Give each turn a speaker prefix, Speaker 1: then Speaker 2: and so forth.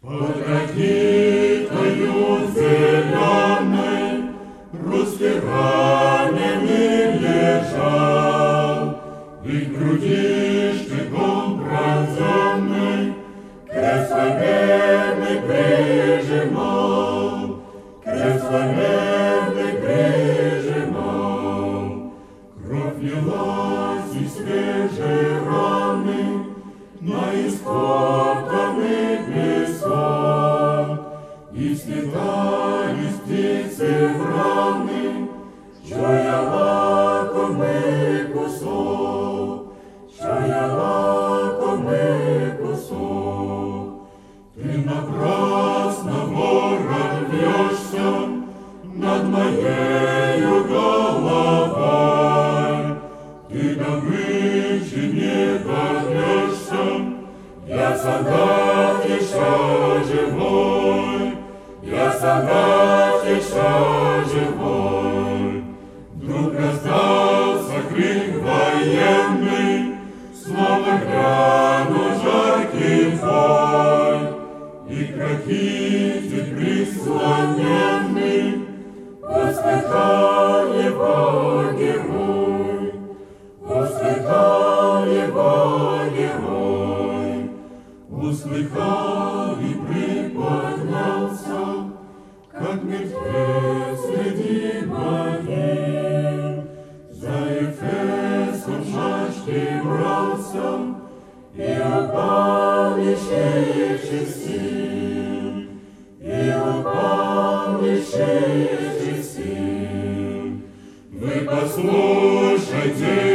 Speaker 1: Под ракитою зеленой русский раненый лежал, и к груди штыком бронзонной крест победный прижимал, крест победный прижимал. Кровь лилась из свежей раны на истоптанный песок, и слетались птицы в раны, чуя лакомый кусок, чуя лакомый кусок. Ты напрасно, ворон, вьешься над моею головой, ты добычи не добьешься, я солдат еще живой, я солдат еще живой. Вдруг раздался крик военный, словно грянул жаркий бой, и к раките прислоненный услыхал его герой, услыхал его герой, услыхал и приподнялся, как мертвец среди могил. За Ефесом шашки брался, и упал ищейший сил, и упал ищейший сил. Вы послушайте,